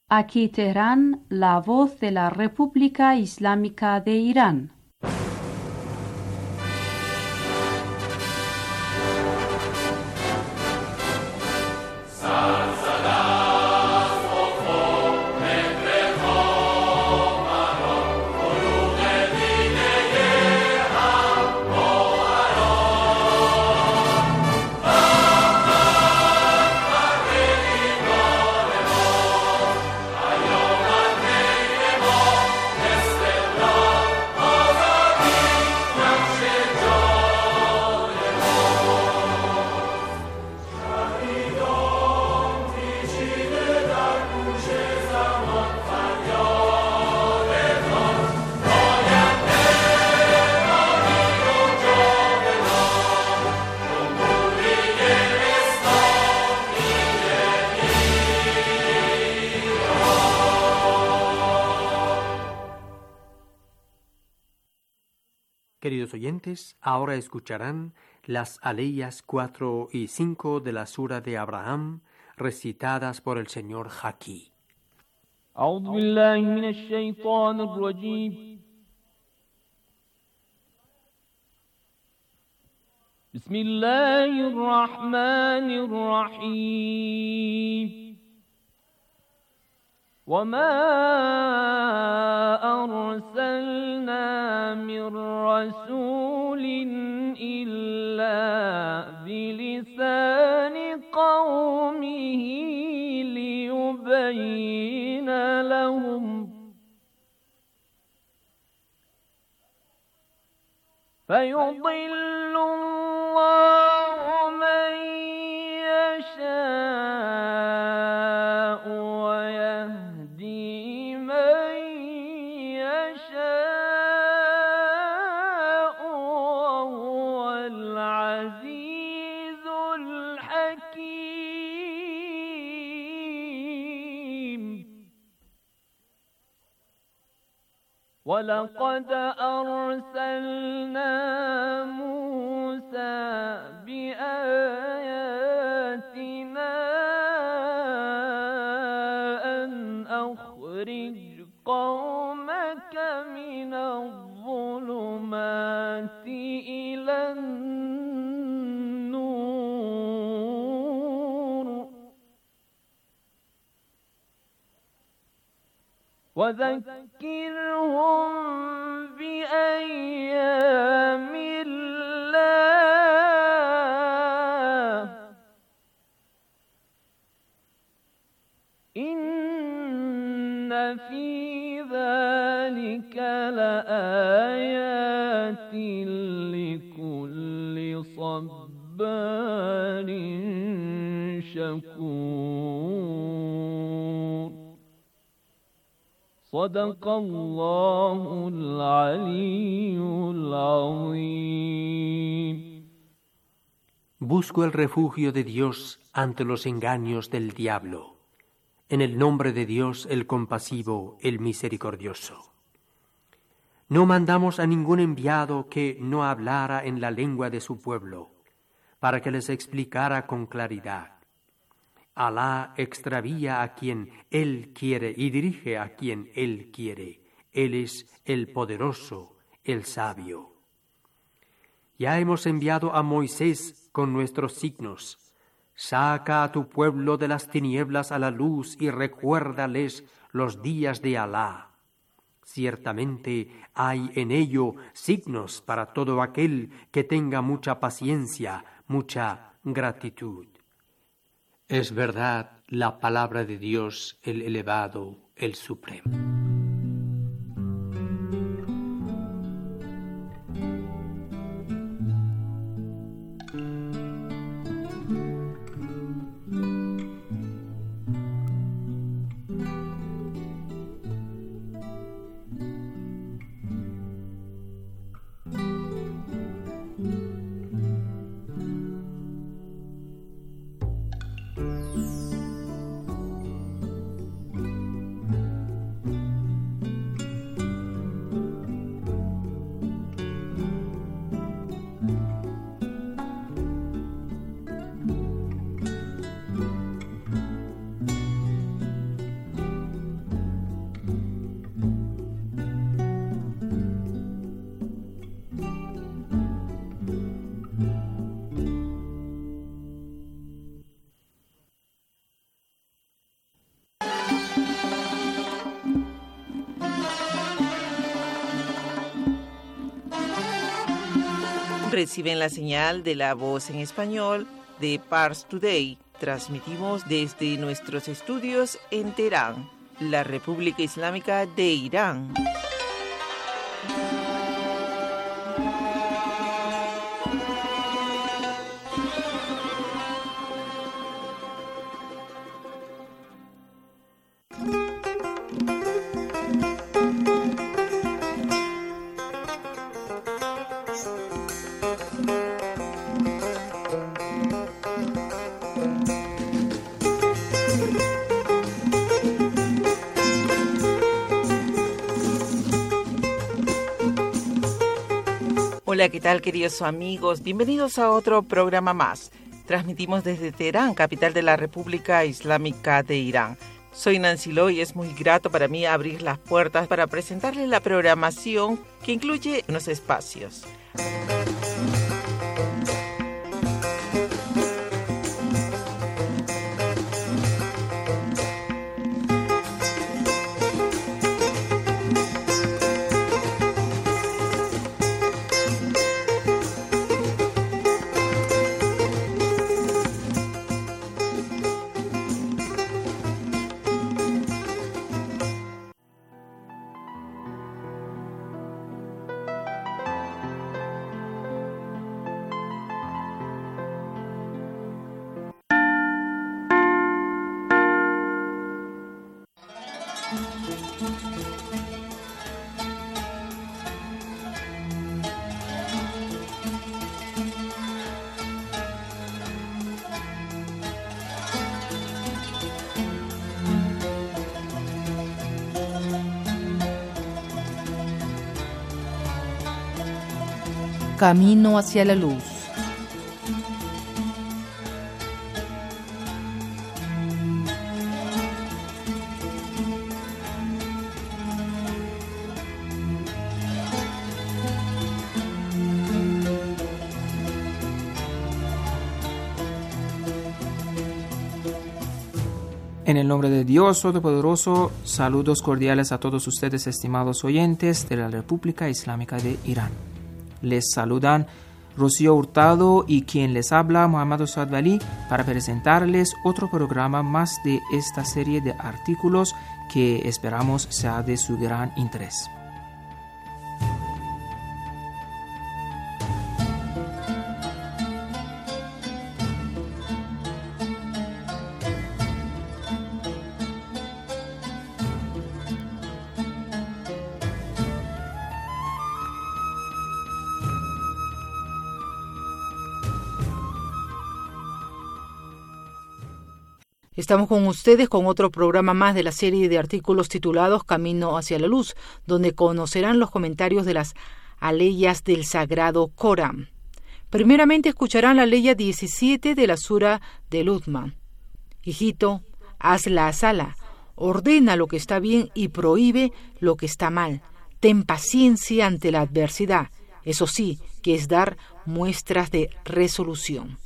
Aquí Teherán, la voz de la República Islámica de Irán. Queridos oyentes, ahora escucharán las aleyas 4 y 5 de la Sura de Abraham, recitadas por el señor Haki. أعوذ بالله من الشيطان الرجيم. بسم الله الرحمن الرحيم. وما أرسلنا من رسول إلا بلسان قومه ليبين لهم فيضل الله من يشاء ويهدي من يشاء وهو العزيز الحكيم. ولقد أرسلنا موسى بآياتنا أن أخرج قومك من الظلمات إلى النور وذكرهم بأيام الله إن في ذلك لآيات لكل صبار شكور. صدق الله العلي العظيم. Busco el refugio de Dios ante los engaños del diablo. En el nombre de Dios, el compasivo, el misericordioso. No mandamos a ningún enviado que no hablara en la lengua de su pueblo, para que les explicara con claridad. Alá extravía a quien Él quiere y dirige a quien Él quiere. Él es el poderoso, el sabio. Ya hemos enviado a Moisés con nuestros signos. Saca a tu pueblo de las tinieblas a la luz y recuérdales los días de Alá. Ciertamente hay en ello signos para todo aquel que tenga mucha paciencia, mucha gratitud. Es verdad la palabra de Dios, el elevado, el supremo. Reciben la señal de La Voz en Español de Pars Today. Transmitimos desde nuestros estudios en Teherán, la República Islámica de Irán. Hola, ¿qué tal, queridos amigos? Bienvenidos a otro programa más. Transmitimos desde Teherán, capital de la República Islámica de Irán. Soy Nancy Lo y es muy grato para mí abrir las puertas para presentarles la programación que incluye unos espacios. Camino hacia la luz. En el nombre de Dios Todopoderoso, saludos cordiales a todos ustedes, estimados oyentes de la República Islámica de Irán. Les saludan Rocío Hurtado y quien les habla, Muhammad Osad Wali, para presentarles otro programa más de esta serie de artículos que esperamos sea de su gran interés. Estamos con ustedes con otro programa más de la serie de artículos titulados Camino hacia la Luz, donde conocerán los comentarios de las aleyas del Sagrado Corán. Primeramente escucharán la aleya 17 de la Sura de Luqman. Hijito, haz la sala, ordena lo que está bien y prohíbe lo que está mal. Ten paciencia ante la adversidad, eso sí, que es dar muestras de resolución.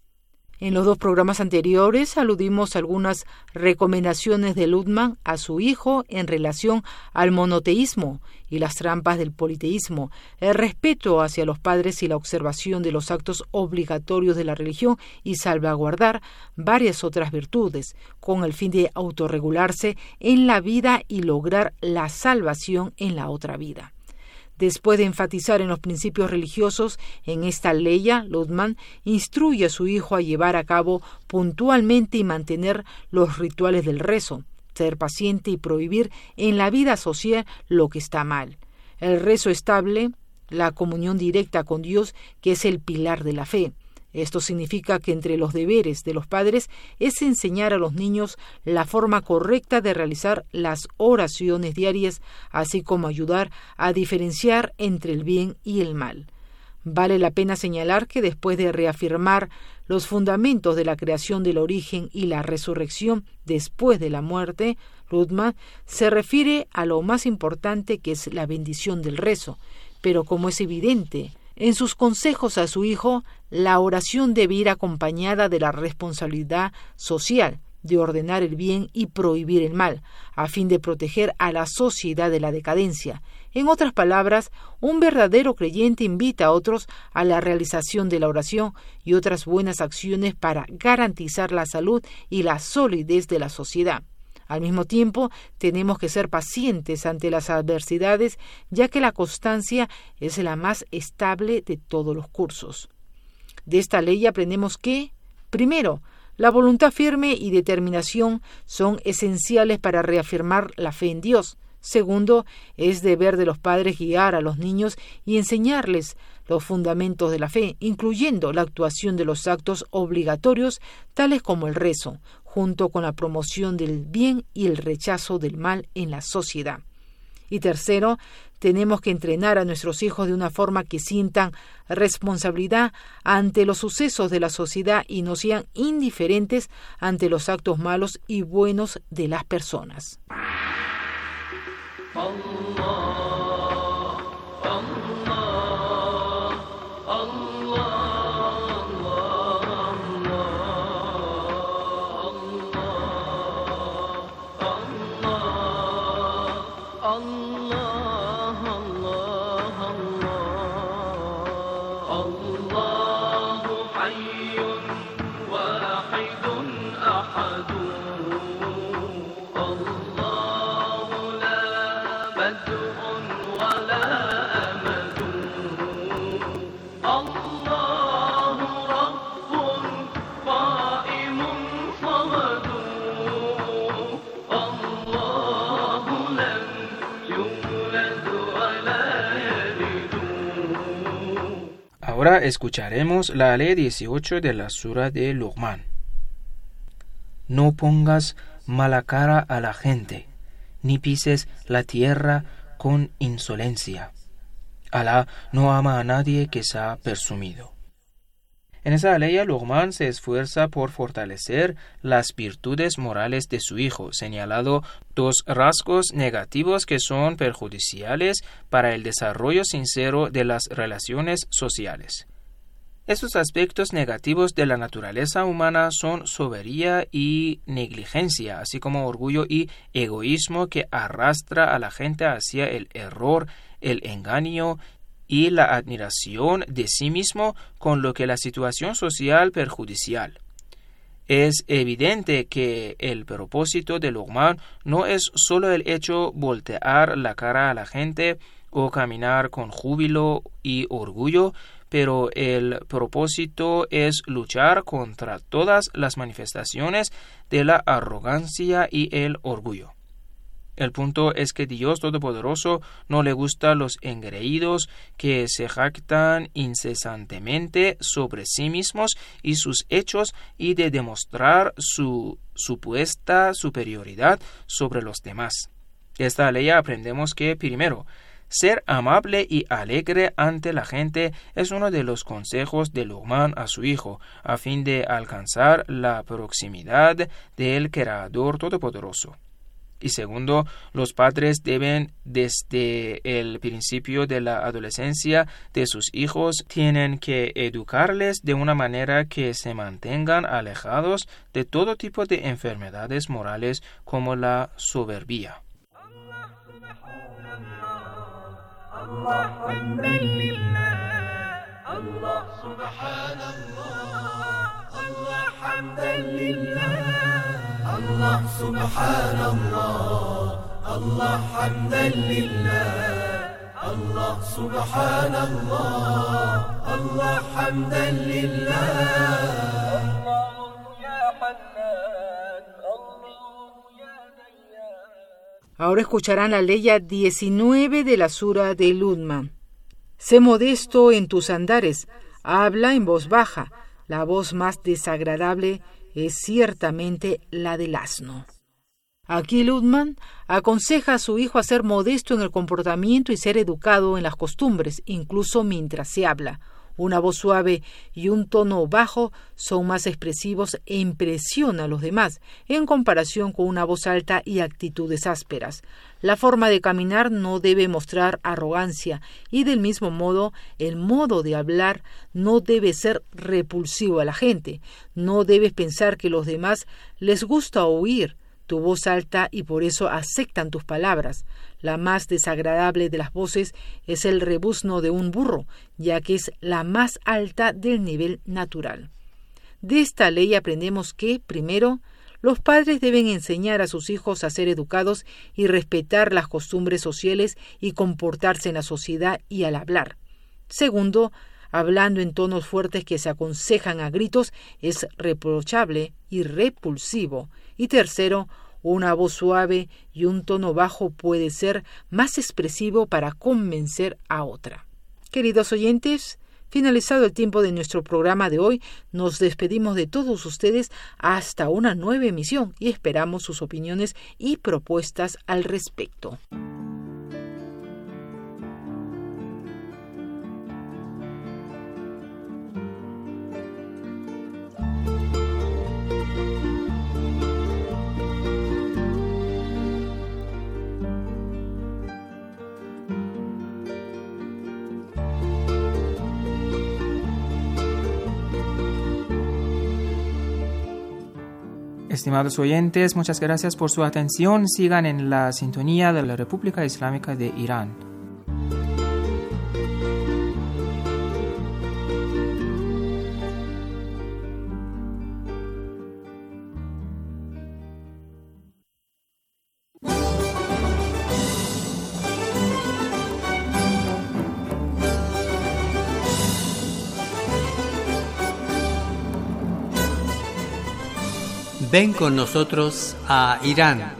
En los dos programas anteriores aludimos a algunas recomendaciones de Luqman a su hijo en relación al monoteísmo y las trampas del politeísmo, el respeto hacia los padres y la observación de los actos obligatorios de la religión y salvaguardar varias otras virtudes, con el fin de autorregularse en la vida y lograr la salvación en la otra vida. Después de enfatizar en los principios religiosos, en esta aleya, Luqman instruye a su hijo a llevar a cabo puntualmente y mantener los rituales del rezo, ser paciente y prohibir en la vida social lo que está mal. El rezo estable, la comunión directa con Dios, que es el pilar de la fe. Esto significa que entre los deberes de los padres es enseñar a los niños la forma correcta de realizar las oraciones diarias, así como ayudar a diferenciar entre el bien y el mal. Vale la pena señalar que después de reafirmar los fundamentos de la creación del origen y la resurrección después de la muerte, Luqman se refiere a lo más importante, que es la bendición del rezo, pero como es evidente, en sus consejos a su hijo, la oración debe ir acompañada de la responsabilidad social, de ordenar el bien y prohibir el mal, a fin de proteger a la sociedad de la decadencia. En otras palabras, un verdadero creyente invita a otros a la realización de la oración y otras buenas acciones para garantizar la salud y la solidez de la sociedad. Al mismo tiempo, tenemos que ser pacientes ante las adversidades, ya que la constancia es la más estable de todos los cursos. De esta ley aprendemos que, primero, la voluntad firme y determinación son esenciales para reafirmar la fe en Dios. Segundo, es deber de los padres guiar a los niños y enseñarles los fundamentos de la fe, incluyendo la actuación de los actos obligatorios, tales como el rezo, junto con la promoción del bien y el rechazo del mal en la sociedad. Y tercero, tenemos que entrenar a nuestros hijos de una forma que sientan responsabilidad ante los sucesos de la sociedad y no sean indiferentes ante los actos malos y buenos de las personas. Ahora escucharemos la ley 18 de la Sura de Luqman. No pongas mala cara a la gente, ni pises la tierra con insolencia. Alá no ama a nadie que sea presumido. En esa ley, Luqman se esfuerza por fortalecer las virtudes morales de su hijo, señalando dos rasgos negativos que son perjudiciales para el desarrollo sincero de las relaciones sociales. Estos aspectos negativos de la naturaleza humana son soberbia y negligencia, así como orgullo y egoísmo que arrastra a la gente hacia el error, el engaño y la admiración de sí mismo, con lo que la situación social perjudicial. Es evidente que el propósito de Luqman no es solo el hecho voltear la cara a la gente o caminar con júbilo y orgullo, pero el propósito es luchar contra todas las manifestaciones de la arrogancia y el orgullo. El punto es que Dios Todopoderoso no le gusta los engreídos que se jactan incesantemente sobre sí mismos y sus hechos y de demostrar su supuesta superioridad sobre los demás. De esta ley aprendemos que, primero, ser amable y alegre ante la gente es uno de los consejos de Luqman a su hijo, a fin de alcanzar la proximidad del Creador Todopoderoso. Y segundo, los padres deben, desde el principio de la adolescencia de sus hijos, tienen que educarles de una manera que se mantengan alejados de todo tipo de enfermedades morales como la soberbia. Allah subhanallah, Allah hamdan lillah, Allah subhanallah, Allah hamdan lillah. Ahora escucharán la ley 19 de la Sura de Luqman. Sé modesto en tus andares, habla en voz baja, la voz más desagradable es ciertamente la del asno. Aquí Luqman aconseja a su hijo a ser modesto en el comportamiento y ser educado en las costumbres, incluso mientras se habla. Una voz suave y un tono bajo son más expresivos e impresionan a los demás, en comparación con una voz alta y actitudes ásperas. La forma de caminar no debe mostrar arrogancia y, del mismo modo, el modo de hablar no debe ser repulsivo a la gente. No debes pensar que a los demás les gusta oír tu voz alta y por eso aceptan tus palabras. La más desagradable de las voces es el rebuzno de un burro, ya que es la más alta del nivel natural. De esta ley aprendemos que, primero, los padres deben enseñar a sus hijos a ser educados y respetar las costumbres sociales y comportarse en la sociedad y al hablar. Segundo, hablando en tonos fuertes que se aconsejan a gritos es reprochable y repulsivo. Y tercero, una voz suave y un tono bajo puede ser más expresivo para convencer a otra. Queridos oyentes, finalizado el tiempo de nuestro programa de hoy, nos despedimos de todos ustedes hasta una nueva emisión y esperamos sus opiniones y propuestas al respecto. Estimados oyentes, muchas gracias por su atención. Sigan en la sintonía de la República Islámica de Irán. Ven con nosotros a Irán.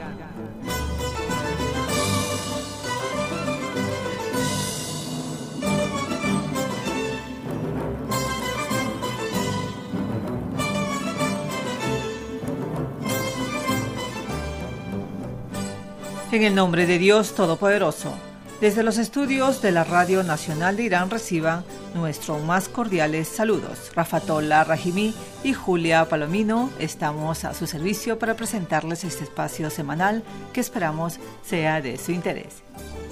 En el nombre de Dios Todopoderoso, desde los estudios de la Radio Nacional de Irán reciban nuestros más cordiales saludos. Rafatolah Rahimi y Julia Palomino estamos a su servicio para presentarles este espacio semanal que esperamos sea de su interés.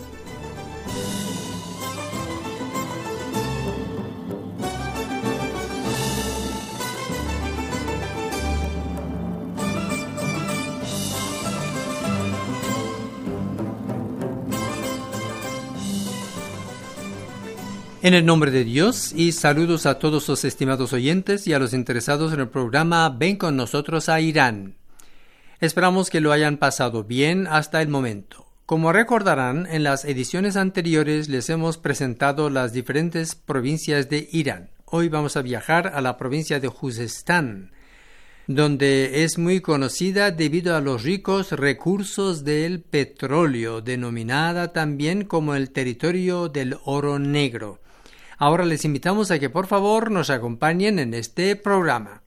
En el nombre de Dios y saludos a todos los estimados oyentes y a los interesados en el programa Ven con nosotros a Irán. Esperamos que lo hayan pasado bien hasta el momento. Como recordarán, en las ediciones anteriores les hemos presentado las diferentes provincias de Irán. Hoy vamos a viajar a la provincia de Juzestán, donde es muy conocida debido a los ricos recursos del petróleo, denominada también como el territorio del oro negro. Ahora les invitamos a que por favor nos acompañen en este programa.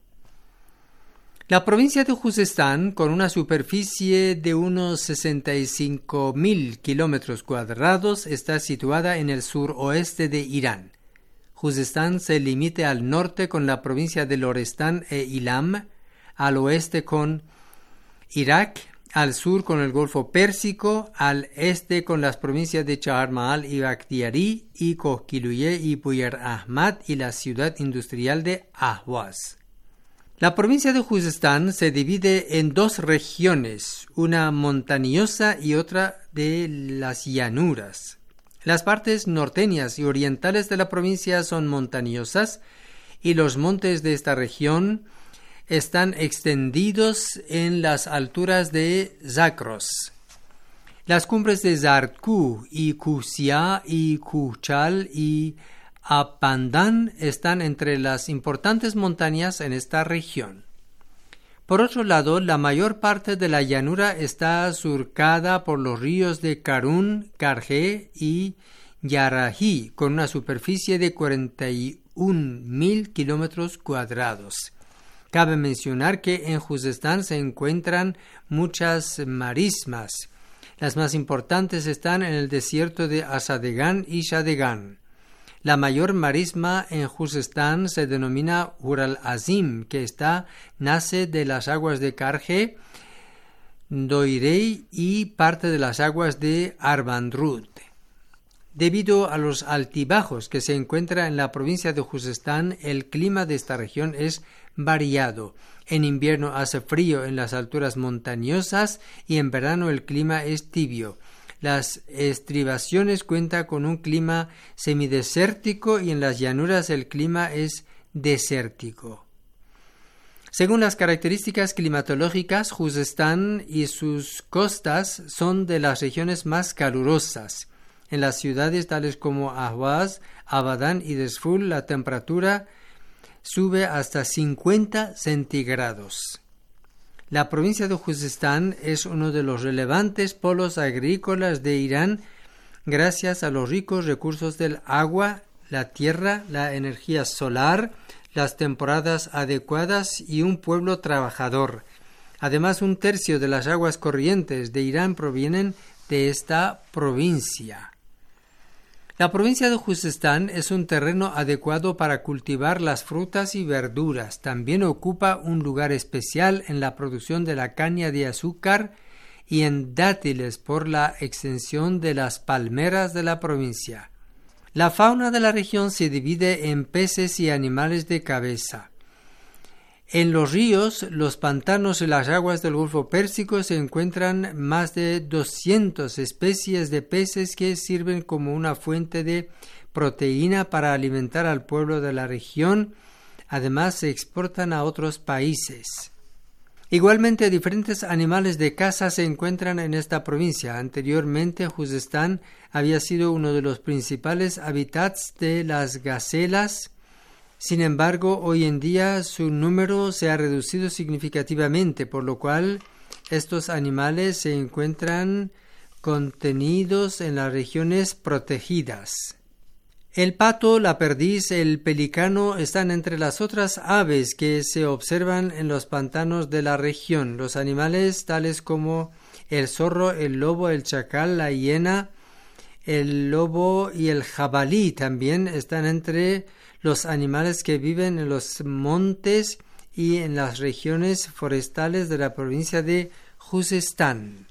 La provincia de Juzestán, con una superficie de unos 65.000 kilómetros cuadrados, está situada en el suroeste de Irán. Juzestán se limita al norte con la provincia de Lorestán e Ilam, al oeste con Irak, al sur con el Golfo Pérsico, al este con las provincias de Chahar Mahal y Bakhtiari y Kohkiluye y Buyar Ahmad y la ciudad industrial de Ahwaz. La provincia de Juzestán se divide en dos regiones, una montañosa y otra de las llanuras. Las partes norteñas y orientales de la provincia son montañosas y los montes de esta región están extendidos en las alturas de Zakros. Las cumbres de Zarku y Kusia y Kuchal y Apandan están entre las importantes montañas en esta región. Por otro lado, la mayor parte de la llanura está surcada por los ríos de Karun, Karje y Yarahi, con una superficie de 41.000 kilómetros cuadrados. Cabe mencionar que en Juzestán se encuentran muchas marismas. Las más importantes están en el desierto de Asadegán y Shadegán. La mayor marisma en Juzestán se denomina Ural Azim, que nace de las aguas de Karje, Doirey y parte de las aguas de Arbandrut. Debido a los altibajos que se encuentran en la provincia de Juzestán, el clima de esta región es variado. En invierno hace frío en las alturas montañosas y en verano el clima es tibio. Las estribaciones cuentan con un clima semidesértico y en las llanuras el clima es desértico. Según las características climatológicas, Juzestán y sus costas son de las regiones más calurosas. En las ciudades tales como Ahvaz, Abadán y Desful, la temperatura sube hasta 50 centígrados. La provincia de Juzestán es uno de los relevantes polos agrícolas de Irán gracias a los ricos recursos del agua, la tierra, la energía solar, las temporadas adecuadas y un pueblo trabajador. Además, 1/3 de las aguas corrientes de Irán provienen de esta provincia. La provincia de Juzestán es un terreno adecuado para cultivar las frutas y verduras. También ocupa un lugar especial en la producción de la caña de azúcar y en dátiles por la extensión de las palmeras de la provincia. La fauna de la región se divide en peces y animales de cabeza. En los ríos, los pantanos y las aguas del Golfo Pérsico se encuentran más de 200 especies de peces que sirven como una fuente de proteína para alimentar al pueblo de la región. Además, se exportan a otros países. Igualmente, diferentes animales de caza se encuentran en esta provincia. Anteriormente, Juzestán había sido uno de los principales hábitats de las gacelas. Sin embargo, hoy en día su número se ha reducido significativamente, por lo cual estos animales se encuentran contenidos en las regiones protegidas. El pato, la perdiz, el pelicano están entre las otras aves que se observan en los pantanos de la región. Los animales tales como el zorro, el lobo, el chacal, la hiena, el lobo y el jabalí también están entre los animales que viven en los montes y en las regiones forestales de la provincia de Juzestán.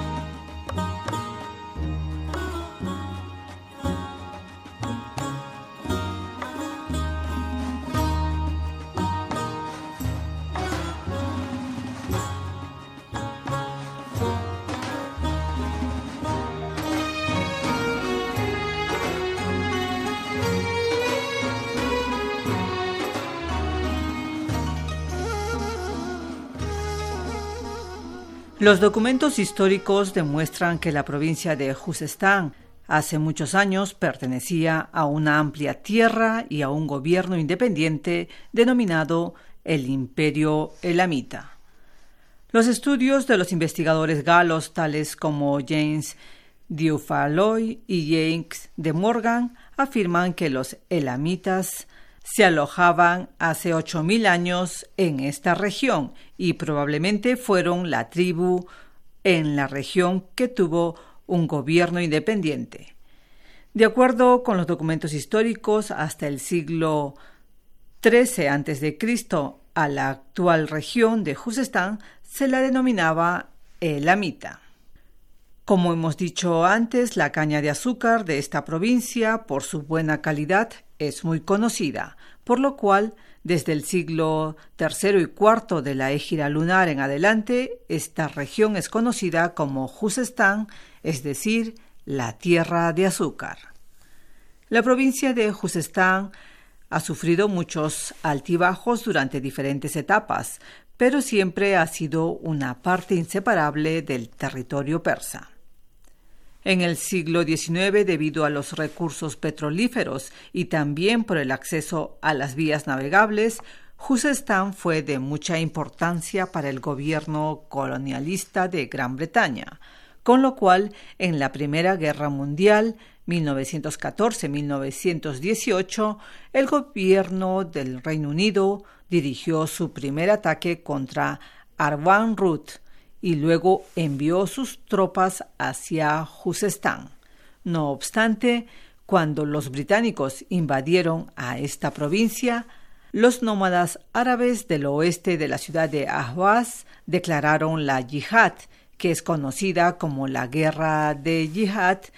Los documentos históricos demuestran que la provincia de Juzestán hace muchos años pertenecía a una amplia tierra y a un gobierno independiente denominado el Imperio Elamita. Los estudios de los investigadores galos tales como James Dufalloy y James de Morgan afirman que los elamitas se alojaban hace 8.000 años en esta región y probablemente fueron la tribu en la región que tuvo un gobierno independiente. De acuerdo con los documentos históricos, hasta el siglo XIII a.C., a la actual región de Juzestán se la denominaba elamita. Como hemos dicho antes, la caña de azúcar de esta provincia, por su buena calidad, es muy conocida, por lo cual, desde el siglo III y IV de la égira lunar en adelante, esta región es conocida como Juzestán, es decir, la tierra de azúcar. La provincia de Juzestán ha sufrido muchos altibajos durante diferentes etapas, pero siempre ha sido una parte inseparable del territorio persa. En el siglo XIX, debido a los recursos petrolíferos y también por el acceso a las vías navegables, Juzestán fue de mucha importancia para el gobierno colonialista de Gran Bretaña, con lo cual, en la Primera Guerra Mundial, 1914-1918, el gobierno del Reino Unido dirigió su primer ataque contra Arwan Rut, y luego envió sus tropas hacia Juzestán. No obstante, cuando los británicos invadieron a esta provincia, los nómadas árabes del oeste de la ciudad de Ahvaz declararon la yihad, que es conocida como la Guerra de Yihad,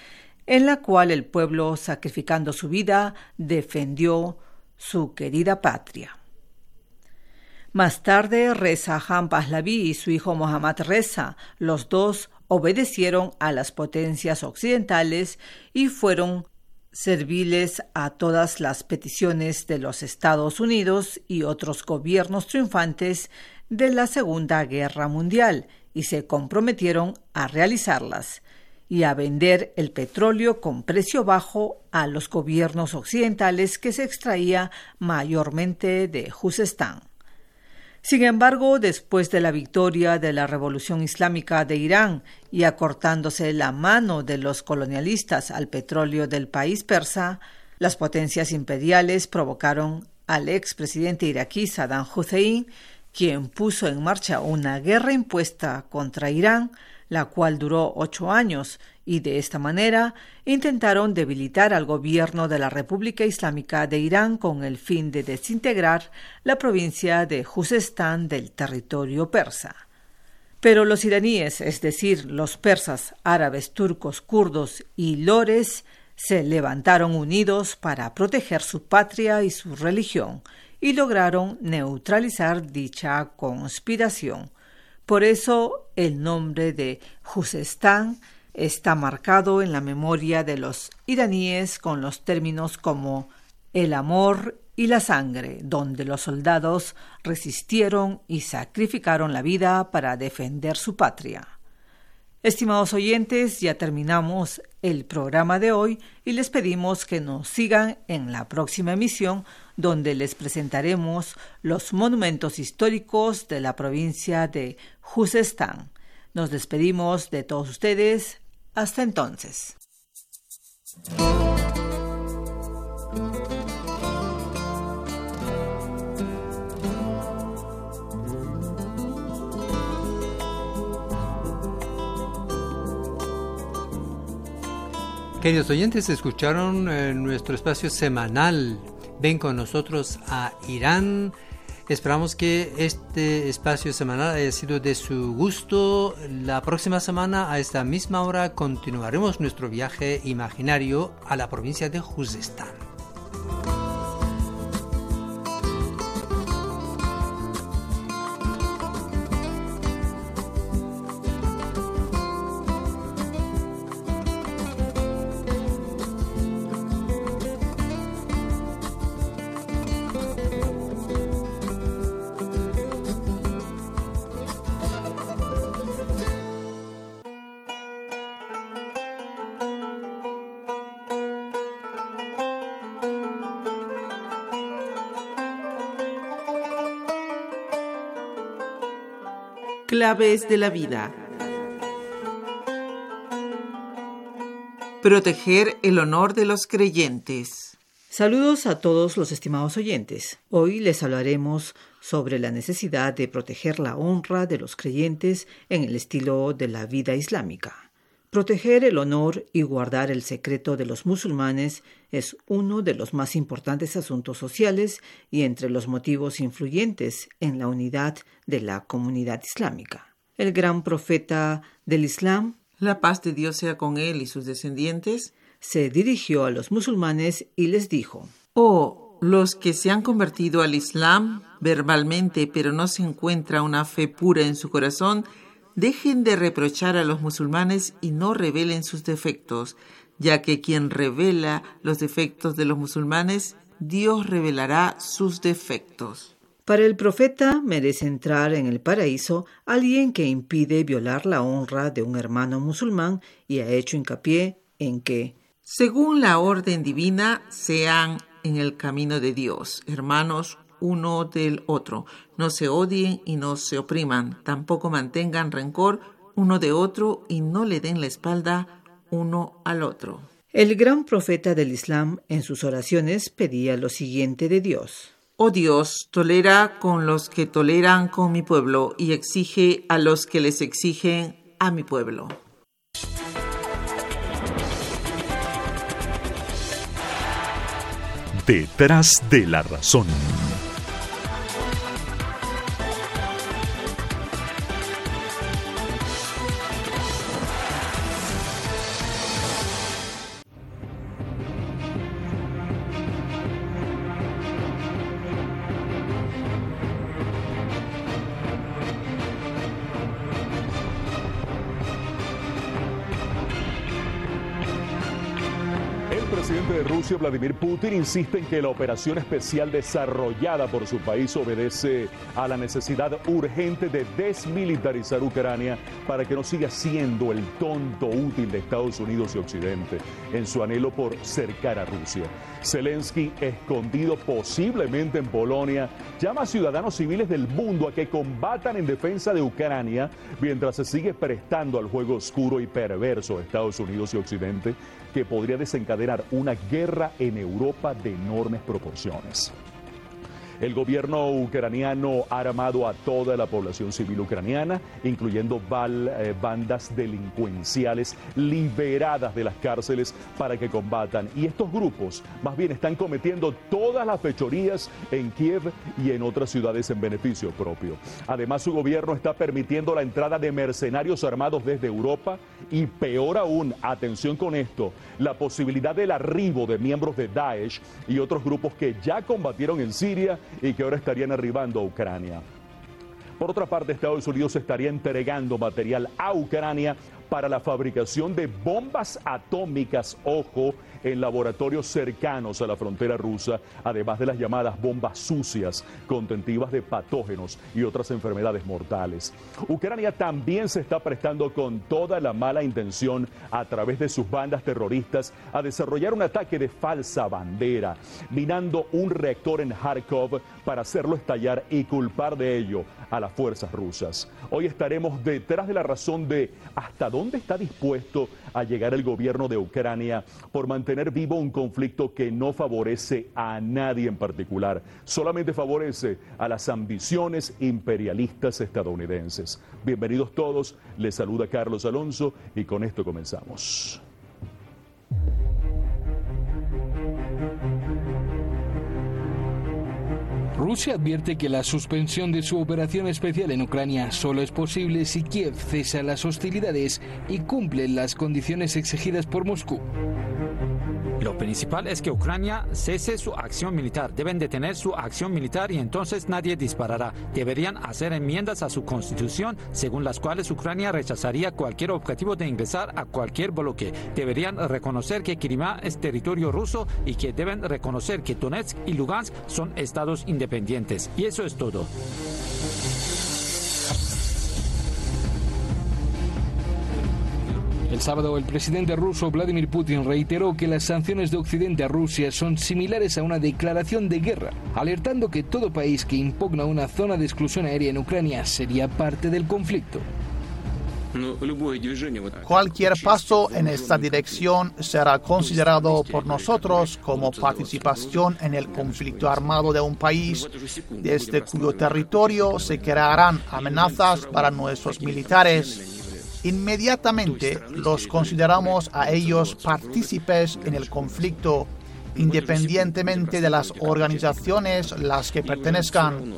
en la cual el pueblo, sacrificando su vida, defendió su querida patria. Más tarde, Reza Khan Pahlaví y su hijo Mohammad Reza, los dos obedecieron a las potencias occidentales y fueron serviles a todas las peticiones de los Estados Unidos y otros gobiernos triunfantes de la Segunda Guerra Mundial y se comprometieron a realizarlas y a vender el petróleo con precio bajo a los gobiernos occidentales que se extraía mayormente de Juzestán. Sin embargo, después de la victoria de la Revolución Islámica de Irán y acortándose la mano de los colonialistas al petróleo del país persa, las potencias imperiales provocaron al expresidente iraquí Saddam Hussein, quien puso en marcha una guerra impuesta contra Irán, la cual duró 8 años, y de esta manera intentaron debilitar al gobierno de la República Islámica de Irán con el fin de desintegrar la provincia de Juzestán del territorio persa. Pero los iraníes, es decir, los persas, árabes, turcos, kurdos y lores, se levantaron unidos para proteger su patria y su religión, y lograron neutralizar dicha conspiración. Por eso el nombre de Juzestán está marcado en la memoria de los iraníes con los términos como el amor y la sangre, donde los soldados resistieron y sacrificaron la vida para defender su patria. Estimados oyentes, ya terminamos el programa de hoy y les pedimos que nos sigan en la próxima emisión, donde les presentaremos los monumentos históricos de la provincia de Juzestán. Nos despedimos de todos ustedes. Hasta entonces. Queridos oyentes, escucharon nuestro espacio semanal. Ven con nosotros a Irán. Esperamos que este espacio semanal haya sido de su gusto. La próxima semana, a esta misma hora, continuaremos nuestro viaje imaginario a la provincia de Juzestán. Claves de la vida. Proteger el honor de los creyentes. Saludos a todos los estimados oyentes. Hoy les hablaremos sobre la necesidad de proteger la honra de los creyentes en el estilo de la vida islámica. Proteger el honor y guardar el secreto de los musulmanes es uno de los más importantes asuntos sociales y entre los motivos influyentes en la unidad de la comunidad islámica. El gran profeta del Islam, La paz de Dios sea con él y sus descendientes, se dirigió a los musulmanes y les dijo: Oh, los que se han convertido al Islam verbalmente, pero no se encuentra una fe pura en su corazón, dejen de reprochar a los musulmanes y no revelen sus defectos, ya que quien revela los defectos de los musulmanes, Dios revelará sus defectos. Para el profeta merece entrar en el paraíso alguien que impide violar la honra de un hermano musulmán y ha hecho hincapié en que, según la orden divina, sean en el camino de Dios, hermanos uno del otro. No se odien y no se opriman, tampoco mantengan rencor uno de otro y no le den la espalda uno al otro. El gran profeta del Islam en sus oraciones pedía lo siguiente de Dios: Oh Dios, tolera con los que toleran con mi pueblo y exige a los que les exigen a mi pueblo. Detrás de la razón. presidente de Rusia, Vladimir Putin, insiste en que la operación especial desarrollada por su país obedece a la necesidad urgente de desmilitarizar Ucrania para que no siga siendo el tonto útil de Estados Unidos y Occidente en su anhelo por cercar a Rusia. Zelensky, escondido posiblemente en Polonia, llama a ciudadanos civiles del mundo a que combatan en defensa de Ucrania mientras se sigue prestando al juego oscuro y perverso de Estados Unidos y Occidente, que podría desencadenar una guerra en Europa de enormes proporciones. El gobierno ucraniano ha armado a toda la población civil ucraniana, incluyendo bandas delincuenciales liberadas de las cárceles para que combatan. Y estos grupos más bien están cometiendo todas las fechorías en Kiev y en otras ciudades en beneficio propio. Además, su gobierno está permitiendo la entrada de mercenarios armados desde Europa y, peor aún, atención con esto, la posibilidad del arribo de miembros de Daesh y otros grupos que ya combatieron en Siria y que ahora estarían arribando a Ucrania. Por otra parte, Estados Unidos estaría entregando material a Ucrania para la fabricación de bombas atómicas, ojo, en laboratorios cercanos a la frontera rusa, además de las llamadas bombas sucias, contentivas de patógenos y otras enfermedades mortales. Ucrania también se está prestando con toda la mala intención, a través de sus bandas terroristas, a desarrollar un ataque de falsa bandera, minando un reactor en Kharkov para hacerlo estallar y culpar de ello a las fuerzas rusas. Hoy estaremos detrás de la razón de hasta dónde está dispuesto a llegar el gobierno de Ucrania por mantener vivo un conflicto que no favorece a nadie en particular, solamente favorece a las ambiciones imperialistas estadounidenses. Bienvenidos todos, les saluda Carlos Alonso y con esto comenzamos. Rusia advierte que la suspensión de su operación especial en Ucrania solo es posible si Kiev cesa las hostilidades y cumple las condiciones exigidas por Moscú. Lo principal es que Ucrania cese su acción militar. Deben detener su acción militar y entonces nadie disparará. Deberían hacer enmiendas a su constitución según las cuales Ucrania rechazaría cualquier objetivo de ingresar a cualquier bloque. Deberían reconocer que Crimea es territorio ruso y que deben reconocer que Donetsk y Lugansk son estados independientes. Y eso es todo. El sábado, el presidente ruso Vladimir Putin reiteró que las sanciones de Occidente a Rusia son similares a una declaración de guerra, alertando que todo país que impugna una zona de exclusión aérea en Ucrania sería parte del conflicto. Cualquier paso en esta dirección será considerado por nosotros como participación en el conflicto armado de un país desde cuyo territorio se crearán amenazas para nuestros militares. Inmediatamente los consideramos a ellos partícipes en el conflicto, independientemente de las organizaciones a las que pertenezcan.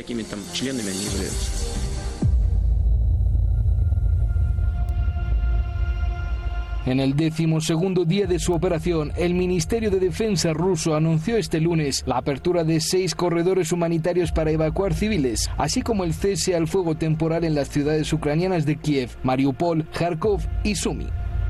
En el 12º día de su operación, el Ministerio de Defensa ruso anunció este lunes la apertura de 6 corredores humanitarios para evacuar civiles, así como el cese al fuego temporal en las ciudades ucranianas de Kiev, Mariupol, Kharkov y Sumy.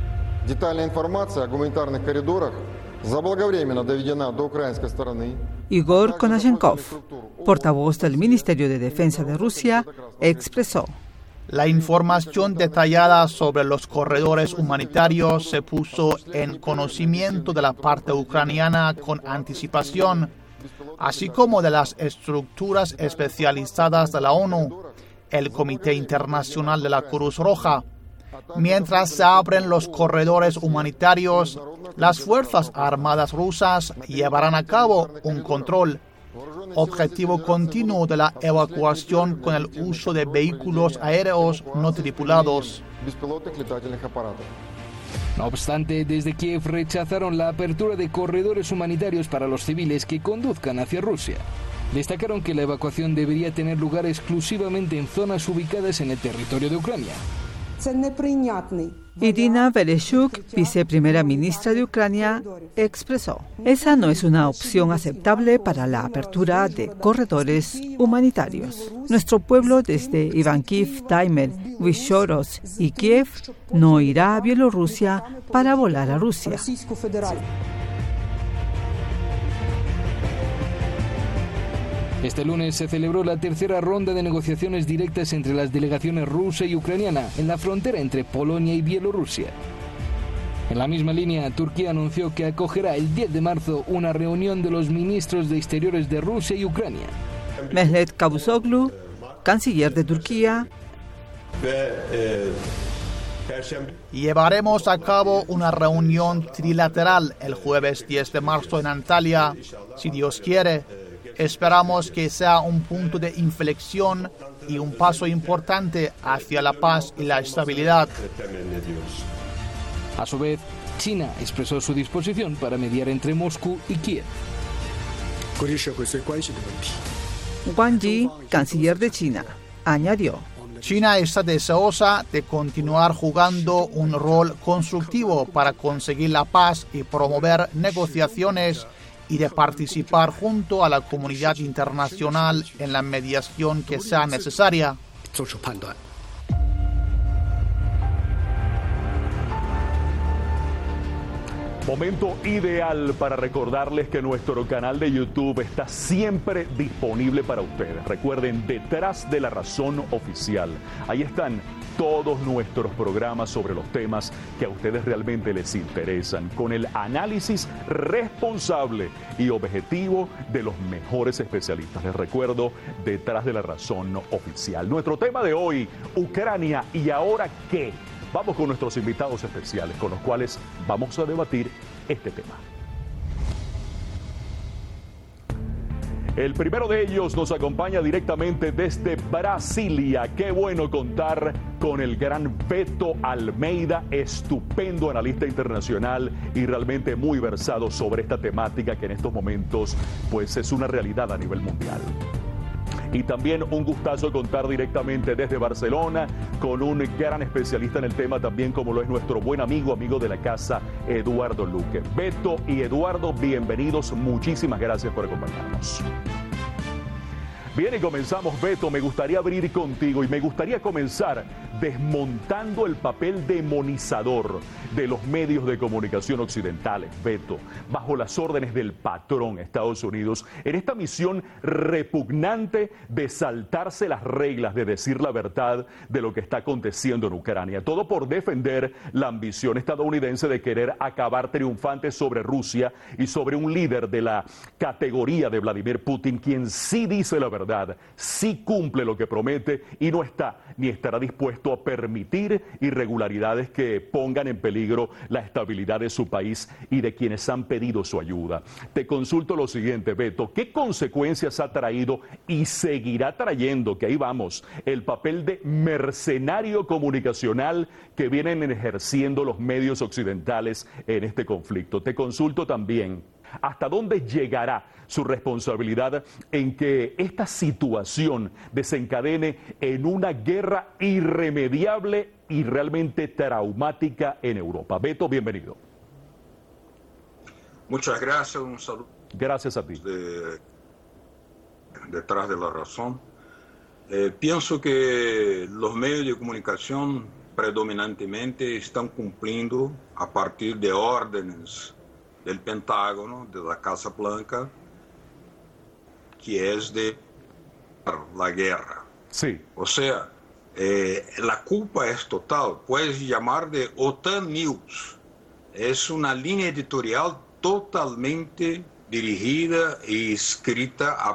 Igor Konashenkov, portavoz del Ministerio de Defensa de Rusia, expresó: la información detallada sobre los corredores humanitarios se puso en conocimiento de la parte ucraniana con anticipación, así como de las estructuras especializadas de la ONU, el Comité Internacional de la Cruz Roja. Mientras se abren los corredores humanitarios, las Fuerzas Armadas rusas llevarán a cabo un control, objetivo continuo de la evacuación con el uso de vehículos aéreos no tripulados. No obstante, desde Kiev rechazaron la apertura de corredores humanitarios para los civiles que conduzcan hacia Rusia. Destacaron que la evacuación debería tener lugar exclusivamente en zonas ubicadas en el territorio de Ucrania. Irina Vereshchuk, viceprimera ministra de Ucrania, expresó: esa no es una opción aceptable para la apertura de corredores humanitarios. Nuestro pueblo desde Ivánkiv, Daimel, Vyshhorod y Kiev no irá a Bielorrusia para volar a Rusia. Este lunes se celebró la tercera ronda de negociaciones directas entre las delegaciones rusa y ucraniana en la frontera entre Polonia y Bielorrusia. En la misma línea, Turquía anunció que acogerá el 10 de marzo una reunión de los ministros de Exteriores de Rusia y Ucrania. Mehmet Cavusoglu, canciller de Turquía. Llevaremos a cabo una reunión trilateral el jueves 10 de marzo en Antalya, si Dios quiere. Esperamos que sea un punto de inflexión y un paso importante hacia la paz y la estabilidad. A su vez, China expresó su disposición para mediar entre Moscú y Kiev. Wang Yi, canciller de China, añadió: China está deseosa de continuar jugando un rol constructivo para conseguir la paz y promover negociaciones y de participar junto a la comunidad internacional en la mediación que sea necesaria. Momento ideal para recordarles que nuestro canal de YouTube está siempre disponible para ustedes. Recuerden, Detrás de la Razón Oficial. Ahí están todos nuestros programas sobre los temas que a ustedes realmente les interesan, con el análisis responsable y objetivo de los mejores especialistas. Les recuerdo, Detrás de la Razón Oficial. Nuestro tema de hoy, Ucrania, ¿y ahora qué? Vamos con nuestros invitados especiales, con los cuales vamos a debatir este tema. El primero de ellos nos acompaña directamente desde Brasilia. Qué bueno contar con el gran Beto Almeida, estupendo analista internacional y realmente muy versado sobre esta temática que en estos momentos pues es una realidad a nivel mundial. Y también un gustazo contar directamente desde Barcelona con un gran especialista en el tema también, como lo es nuestro buen amigo de la casa, Eduardo Luque. Beto y Eduardo, bienvenidos. Muchísimas gracias por acompañarnos. Bien, y comenzamos, Beto. Me gustaría abrir contigo y me gustaría comenzar desmontando el papel demonizador de los medios de comunicación occidentales, Beto, bajo las órdenes del patrón Estados Unidos, en esta misión repugnante de saltarse las reglas, de decir la verdad de lo que está aconteciendo en Ucrania. Todo por defender la ambición estadounidense de querer acabar triunfante sobre Rusia y sobre un líder de la categoría de Vladimir Putin, quien sí dice la verdad, sí cumple lo que promete y no está ni estará dispuesto a permitir irregularidades que pongan en peligro la estabilidad de su país y de quienes han pedido su ayuda. Te consulto lo siguiente, Beto, ¿qué consecuencias ha traído y seguirá trayendo, que ahí vamos, el papel de mercenario comunicacional que vienen ejerciendo los medios occidentales en este conflicto? Te consulto también, ¿hasta dónde llegará su responsabilidad en que esta situación desencadene en una guerra irremediable y realmente traumática en Europa? Beto, bienvenido. Muchas gracias, un saludo. Gracias a ti. Detrás de la Razón. Pienso que los medios de comunicación predominantemente están cumpliendo a partir de órdenes del Pentágono, de la Casa Blanca, que es de la guerra. Sí. O sea, la culpa es total. Puedes llamar de OTAN News. Es una línea editorial totalmente dirigida y escrita a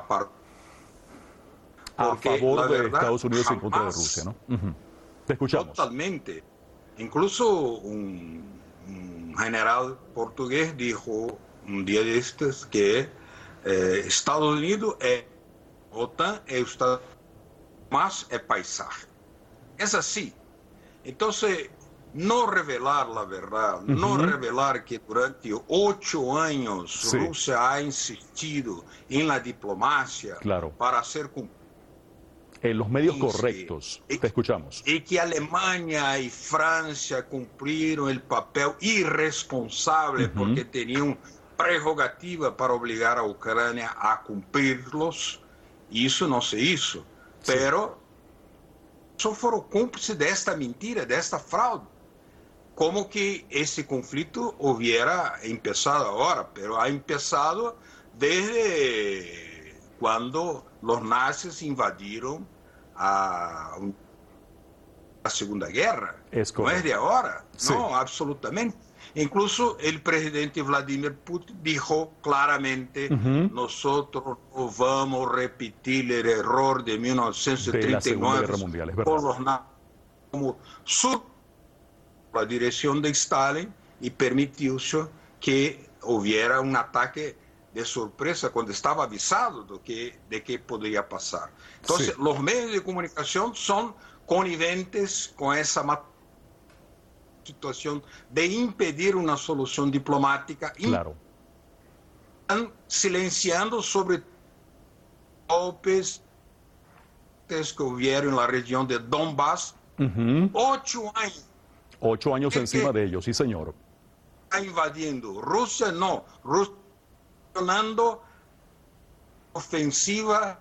favor de Estados Unidos en contra de Rusia, ¿no? Te escuchamos. Totalmente. Incluso un general portugués dijo un día de estos que Estados Unidos OTAN más es paisaje. Es así. Entonces, no revelar la verdad, no revelar que durante 8 años Rusia ha insistido en la diplomacia para hacer en los medios correctos. Te escuchamos. Y que Alemania y Francia cumplieron el papel irresponsable porque tenían prerrogativa para obligar a Ucrania a cumplirlos, y eso no se hizo. Pero só fueron cúmplices de esta mentira, de esta fraude. Como que ese conflicto hubiera empezado ahora, pero ha empezado desde cuando los nazis invadieron a la Segunda Guerra. No es de ahora, sí. No, absolutamente. Incluso el presidente Vladimir Putin dijo claramente, nosotros no vamos a repetir el error de 1939 de la Segunda Guerra Mundial, es verdad. Por los nazis, como la dirección de Stalin, y permitió que hubiera un ataque de sorpresa cuando estaba avisado de que podría pasar. Entonces, sí, los medios de comunicación son coniventes con esa situación de impedir una solución diplomática. Claro. Están silenciando sobre golpes que hubieron en la región de Donbass. 8 años. 8 años encima de ellos, sí, señor. Está invadiendo. Rusia no. Rusia funcionando ofensiva,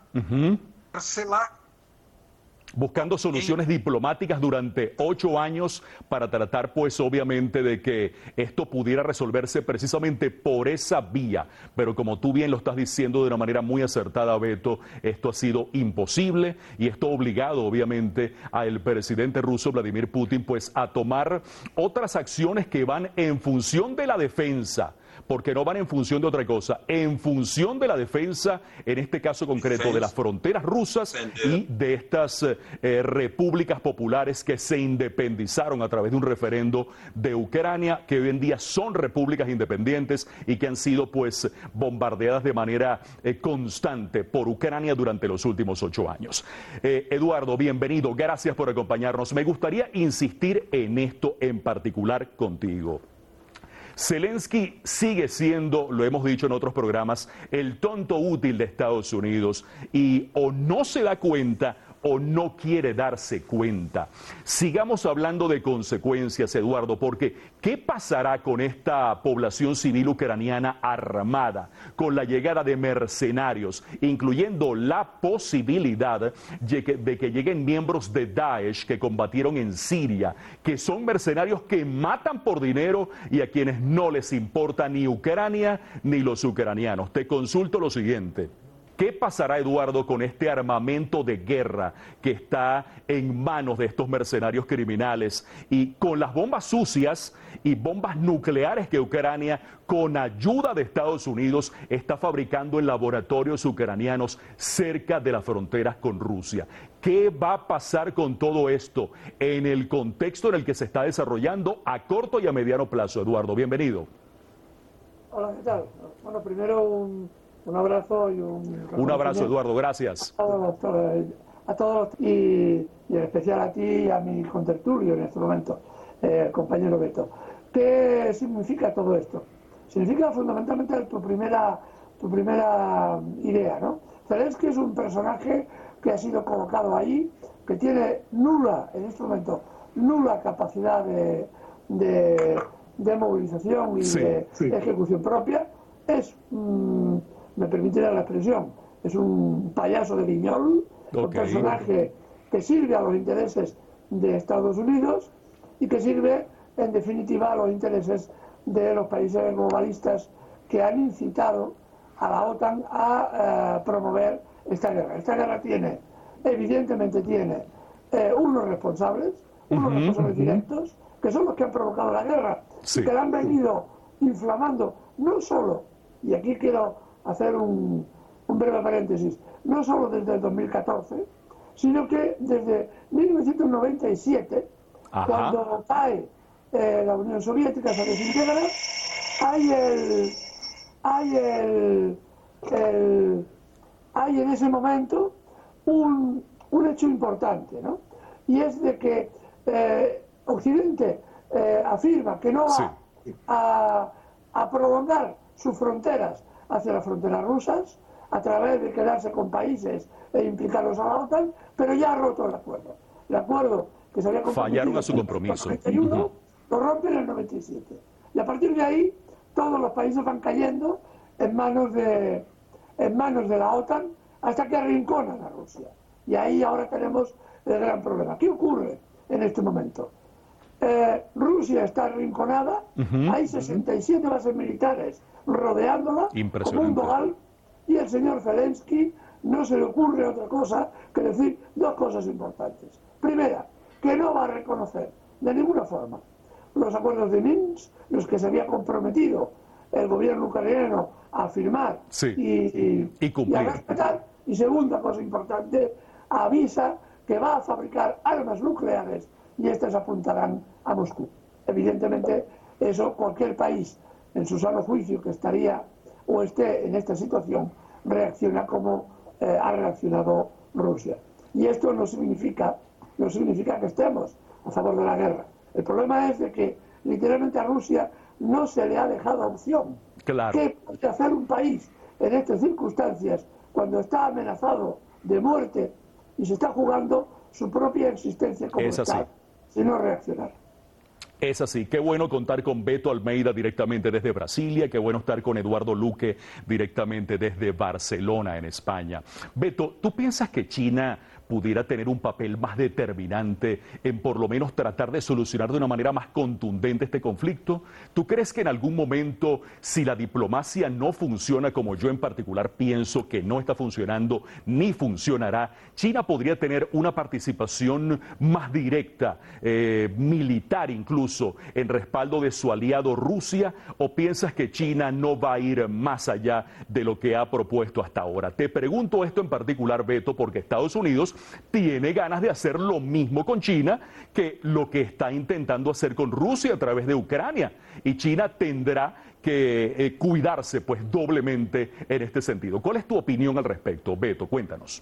buscando soluciones diplomáticas durante 8 años para tratar, pues, obviamente, de que esto pudiera resolverse precisamente por esa vía. Pero como tú bien lo estás diciendo de una manera muy acertada, Beto, esto ha sido imposible y esto ha obligado, obviamente, al presidente ruso Vladimir Putin, pues, a tomar otras acciones que van en función de la defensa, porque no van en función de otra cosa, en función de la defensa, en este caso concreto, de las fronteras rusas y de estas repúblicas populares que se independizaron a través de un referendo de Ucrania, que hoy en día son repúblicas independientes y que han sido, pues, bombardeadas de manera constante por Ucrania durante los últimos 8 años. Eduardo, bienvenido, gracias por acompañarnos. Me gustaría insistir en esto en particular contigo. Zelensky sigue siendo, lo hemos dicho en otros programas, el tonto útil de Estados Unidos y o no se da cuenta o no quiere darse cuenta. Sigamos hablando de consecuencias, Eduardo, porque ¿qué pasará con esta población civil ucraniana armada, con la llegada de mercenarios, incluyendo la posibilidad de que lleguen miembros de Daesh que combatieron en Siria, que son mercenarios que matan por dinero y a quienes no les importa ni Ucrania ni los ucranianos? Te consulto lo siguiente. ¿Qué pasará, Eduardo, con este armamento de guerra que está en manos de estos mercenarios criminales y con las bombas sucias y bombas nucleares que Ucrania, con ayuda de Estados Unidos, está fabricando en laboratorios ucranianos cerca de las fronteras con Rusia? ¿Qué va a pasar con todo esto en el contexto en el que se está desarrollando a corto y a mediano plazo? Eduardo, bienvenido. Hola, ¿qué tal? Bueno, primero un abrazo y un abrazo, Eduardo, gracias. A todos y en especial a ti y a mi contertulio en este momento, compañero Beto. ¿Qué significa todo esto? Significa fundamentalmente tu primera idea, ¿no? Zelensky es un personaje que ha sido colocado ahí, que tiene en este momento, nula capacidad de movilización y de ejecución propia. Es me permitirá la expresión, es un payaso de guiñol, un personaje que sirve a los intereses de Estados Unidos y que sirve, en definitiva, a los intereses de los países globalistas que han incitado a la OTAN a promover esta guerra. Esta guerra evidentemente tiene unos responsables directos, que son los que han provocado la guerra, y que la han venido inflamando, no solo, y aquí quiero hacer un breve paréntesis, no solo desde el 2014, sino que desde 1997, cuando cae la Unión Soviética, se desintegra, hay en ese momento un hecho importante, ¿no? Y es de que Occidente afirma que no va a prolongar sus fronteras hacia las fronteras rusas a través de quedarse con países e implicarlos a la OTAN, pero ya ha roto el acuerdo. El acuerdo que se había comprometido. Fallaron a su compromiso. En el 91, lo rompen en el 97. Y a partir de ahí, todos los países van cayendo en manos de la OTAN hasta que arrinconan a Rusia. Y ahí ahora tenemos el gran problema. ¿Qué ocurre en este momento? Rusia está arrinconada, hay 67 bases militares rodeándola como un dogal, y el señor Zelensky no se le ocurre otra cosa que decir dos cosas importantes. Primera, que no va a reconocer de ninguna forma los acuerdos de Minsk, los que se había comprometido el gobierno ucraniano a firmar y a respetar. Y segunda cosa importante, avisa que va a fabricar armas nucleares y estas apuntarán a Moscú. Evidentemente, eso cualquier país en su sano juicio que estaría o esté en esta situación reacciona como ha reaccionado Rusia. Y esto no significa que estemos a favor de la guerra. El problema es de que literalmente a Rusia no se le ha dejado opción. Claro. ¿Qué puede hacer un país en estas circunstancias cuando está amenazado de muerte y se está jugando su propia existencia como Estado, sino reaccionar? Es así, qué bueno contar con Beto Almeida directamente desde Brasilia, qué bueno estar con Eduardo Luque directamente desde Barcelona, en España. Beto, ¿tú piensas que China pudiera tener un papel más determinante en por lo menos tratar de solucionar de una manera más contundente este conflicto? ¿Tú crees que en algún momento, si la diplomacia no funciona como yo en particular pienso que no está funcionando ni funcionará, China podría tener una participación más directa, militar incluso, en respaldo de su aliado Rusia? ¿O piensas que China no va a ir más allá de lo que ha propuesto hasta ahora? Te pregunto esto en particular, Beto, porque Estados Unidos tiene ganas de hacer lo mismo con China que lo que está intentando hacer con Rusia a través de Ucrania. Y China tendrá que cuidarse pues doblemente en este sentido. ¿Cuál es tu opinión al respecto, Beto? Cuéntanos.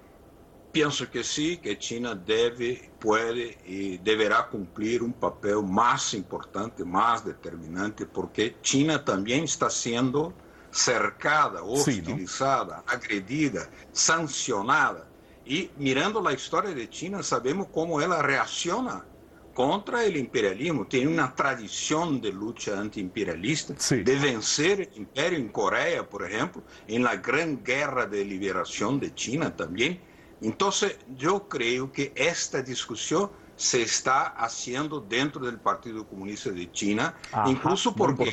Pienso que sí, que China debe, puede y deberá cumplir un papel más importante, más determinante, porque China también está siendo cercada, hostilizada, agredida, sancionada. Y mirando la historia de China, sabemos cómo ella reacciona contra el imperialismo. Tiene una tradición de lucha antiimperialista, de vencer el imperio en Corea, por ejemplo, en la gran guerra de liberación de China también. Entonces, yo creo que esta discusión se está haciendo dentro del Partido Comunista de China, incluso porque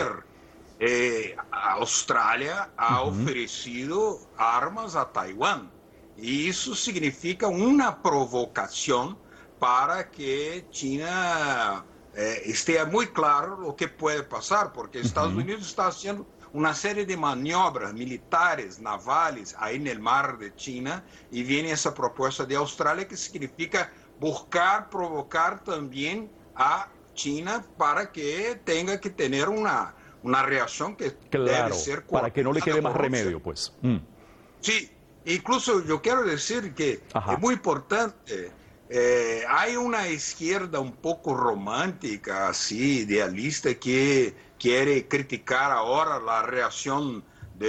ayer Australia ha ofrecido armas a Taiwán. Y eso significa una provocación para que China esté muy claro lo que puede pasar, porque Estados Unidos está haciendo una serie de maniobras militares, navales, ahí en el mar de China, y viene esa propuesta de Australia que significa buscar provocar también a China para que tenga que tener una reacción que debe ser para que no le quede más remedio, pues. Sí. Incluso yo quiero decir que es muy importante, hay una izquierda un poco romántica, así, idealista, que quiere criticar ahora la reacción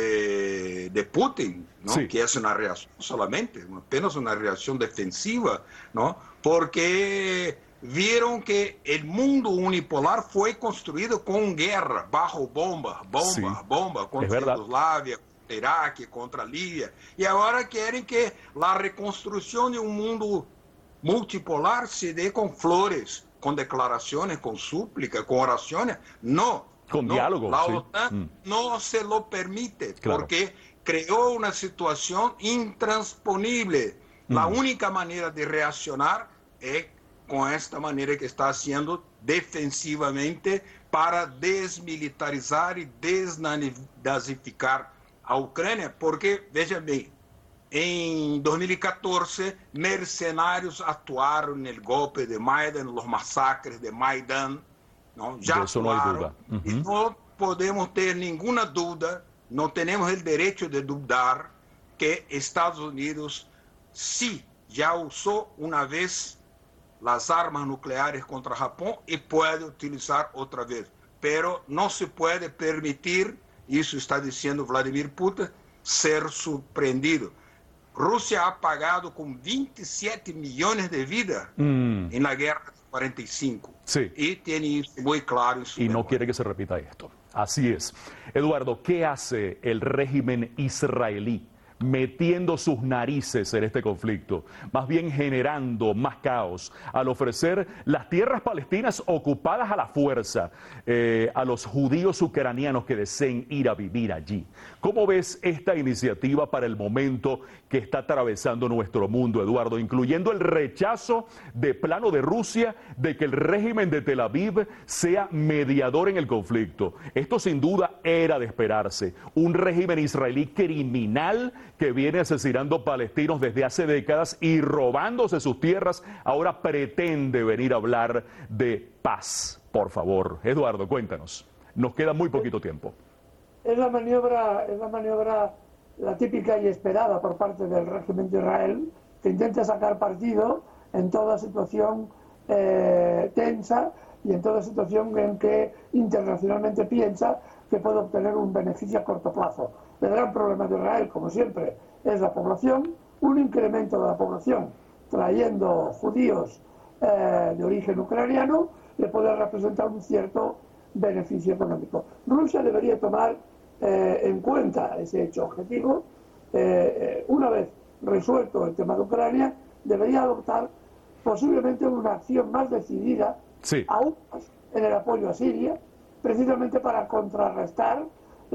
de Putin, ¿no? Que es una reacción solamente, apenas una reacción defensiva, ¿no? Porque vieron que el mundo unipolar fue construido con guerra, bajo bomba contra Yugoslavia, Irak, contra Libia, y ahora quieren que la reconstrucción de un mundo multipolar se dé con flores, con declaraciones, con súplicas, con oraciones. No, con diálogo. La OTAN no se lo permite, porque creó una situación intransponible. La única manera de reaccionar es con esta manera que está haciendo defensivamente para desmilitarizar y desnazificar a Ucrania, porque, veja bem, en 2014, mercenarios actuaron en el golpe de Maidan, los masacres de Maidan, ¿no? Ya de eso no hay duda. Y no podemos tener ninguna duda, no tenemos el derecho de dudar que Estados Unidos sí ya usó una vez las armas nucleares contra Japón y puede utilizar otra vez, pero no se puede permitir, eso está diciendo Vladimir Putin, ser sorprendido. Rusia ha pagado con 27 millones de vidas en la guerra de 45. Y tiene eso muy claro en su memoria. No quiere que se repita esto. Así es. Eduardo, ¿qué hace el régimen israelí metiendo sus narices en este conflicto, más bien generando más caos, al ofrecer las tierras palestinas ocupadas a la fuerza a los judíos ucranianos que deseen ir a vivir allí. ¿Cómo ves esta iniciativa para el momento que está atravesando nuestro mundo, Eduardo, incluyendo el rechazo de plano de Rusia de que el régimen de Tel Aviv sea mediador en el conflicto? Esto sin duda era de esperarse. Un régimen israelí criminal que viene asesinando palestinos desde hace décadas y robándose sus tierras, ahora pretende venir a hablar de paz. Por favor, Eduardo, cuéntanos. Nos queda muy poquito tiempo. Es la maniobra, la típica y esperada por parte del régimen de Israel, que intenta sacar partido en toda situación tensa y en toda situación en que internacionalmente piensa que puede obtener un beneficio a corto plazo. El gran problema de Israel, como siempre, es la población, un incremento de la población trayendo judíos de origen ucraniano le puede representar un cierto beneficio económico. Rusia debería tomar en cuenta ese hecho objetivo. Una vez resuelto el tema de Ucrania, debería adoptar posiblemente una acción más decidida, aún más en el apoyo a Siria, precisamente para contrarrestar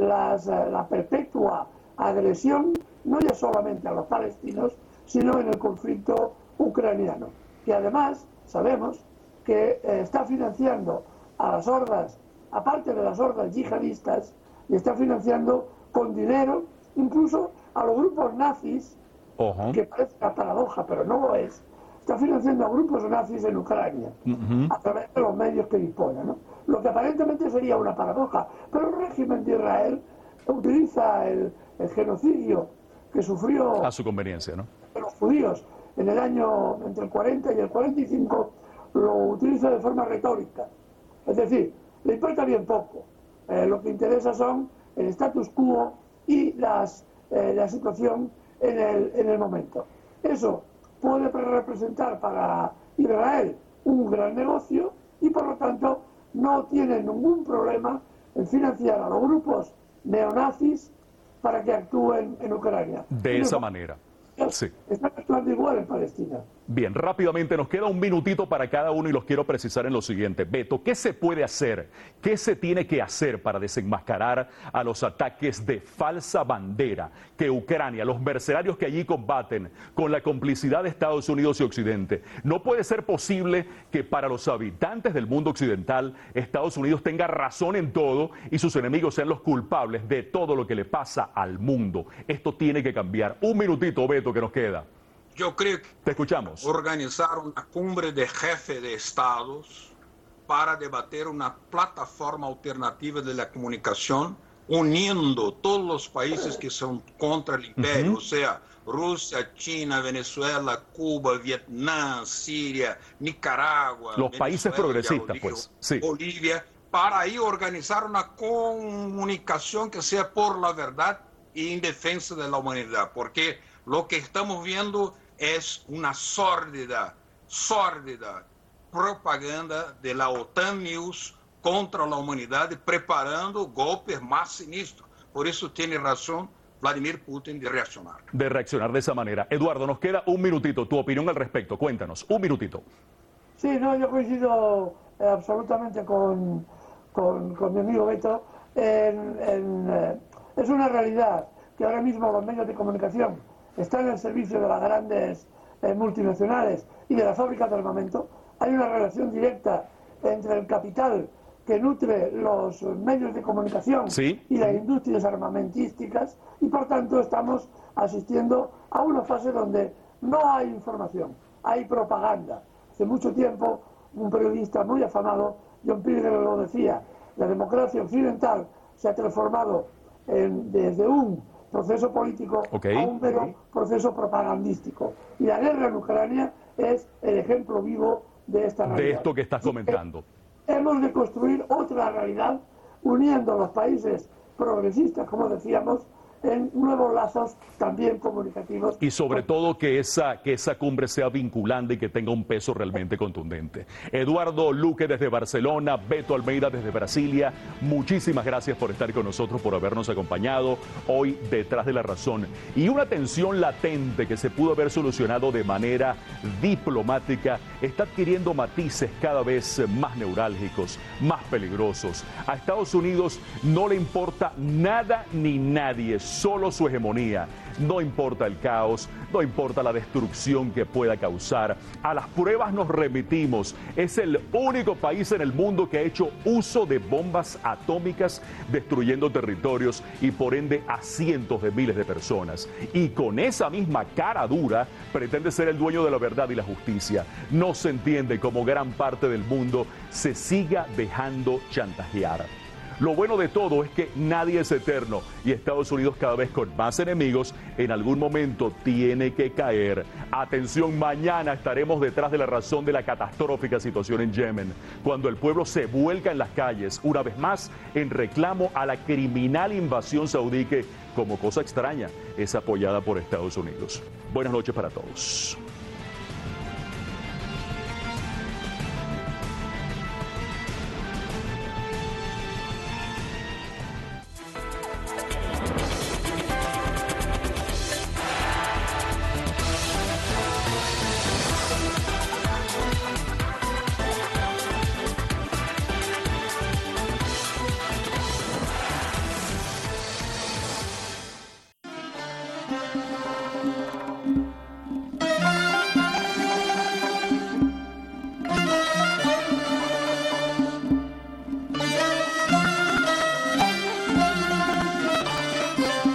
la perpetua agresión, no ya solamente a los palestinos, sino en el conflicto ucraniano, que además sabemos que está financiando a las hordas, aparte de las hordas yihadistas, y está financiando con dinero incluso a los grupos nazis, que parece una paradoja, pero no lo es. Está financiando a grupos nazis en Ucrania, a través de los medios que dispone, ¿no? Lo que aparentemente sería una paradoja, pero el régimen de Israel utiliza el genocidio que sufrió a su conveniencia, ¿no?, los judíos en el año entre el 40 y el 45, lo utiliza de forma retórica. Es decir, le importa bien poco. Lo que interesa son el status quo y la situación en el momento. Eso puede representar para Israel un gran negocio y por lo tanto no tiene ningún problema en financiar a los grupos neonazis para que actúen en Ucrania. De esa manera. Sí. Están actuando igual en Palestina. Bien, rápidamente nos queda un minutito para cada uno y los quiero precisar en lo siguiente. Beto, ¿qué se puede hacer? ¿Qué se tiene que hacer para desenmascarar a los ataques de falsa bandera que Ucrania, los mercenarios que allí combaten con la complicidad de Estados Unidos y Occidente? No puede ser posible que para los habitantes del mundo occidental Estados Unidos tenga razón en todo y sus enemigos sean los culpables de todo lo que le pasa al mundo. Esto tiene que cambiar. Un minutito, Beto, que nos queda. Yo creo que te escuchamos. Organizar una cumbre de jefes de estados para debatir una plataforma alternativa de la comunicación, uniendo todos los países que son contra el imperio, o sea, Rusia, China, Venezuela, Cuba, Vietnam, Siria, Nicaragua, los países progresistas, pues, sí. Bolivia, para ahí organizar una comunicación que sea por la verdad y en defensa de la humanidad, porque lo que estamos viendo es una sórdida propaganda de la OTAN News contra la humanidad, preparando golpes más sinistros. Por eso tiene razón Vladimir Putin de reaccionar. De reaccionar de esa manera. Eduardo, nos queda un minutito. Tu opinión al respecto. Cuéntanos. Un minutito. Sí, no, yo coincido absolutamente con mi amigo Beto. Es una realidad que ahora mismo los medios de comunicación están al servicio de las grandes multinacionales y de las fábricas de armamento. Hay una relación directa entre el capital que nutre los medios de comunicación y las industrias armamentísticas y por tanto estamos asistiendo a una fase donde no hay información, hay propaganda. Hace mucho tiempo un periodista muy afamado, John Pilger, lo decía, la democracia occidental se ha transformado desde un proceso político a un mero proceso propagandístico. Y la guerra en Ucrania es el ejemplo vivo de esta realidad. De esto que estás comentando. Hemos de construir otra realidad uniendo a los países progresistas, como decíamos, en nuevos lazos también comunicativos. Y sobre todo que esa cumbre sea vinculante y que tenga un peso realmente contundente. Eduardo Luque desde Barcelona, Beto Almeida desde Brasilia, muchísimas gracias por estar con nosotros, por habernos acompañado hoy Detrás de la Razón. Y una tensión latente que se pudo haber solucionado de manera diplomática está adquiriendo matices cada vez más neurálgicos, más peligrosos. A Estados Unidos no le importa nada ni nadie, solo su hegemonía. No importa el caos, no importa la destrucción que pueda causar. A las pruebas nos remitimos. Es el único país en el mundo que ha hecho uso de bombas atómicas, destruyendo territorios y por ende a cientos de miles de personas. Y con esa misma cara dura pretende ser el dueño de la verdad y la justicia. No se entiende cómo gran parte del mundo se siga dejando chantajear. Lo bueno de todo es que nadie es eterno y Estados Unidos, cada vez con más enemigos, en algún momento tiene que caer. Atención, mañana estaremos detrás de la razón de la catastrófica situación en Yemen, cuando el pueblo se vuelca en las calles, una vez más, en reclamo a la criminal invasión saudí que, como cosa extraña, es apoyada por Estados Unidos. Buenas noches para todos.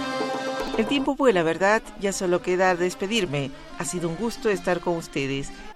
El tiempo vuela, ¿verdad? Ya solo queda despedirme. Ha sido un gusto estar con ustedes.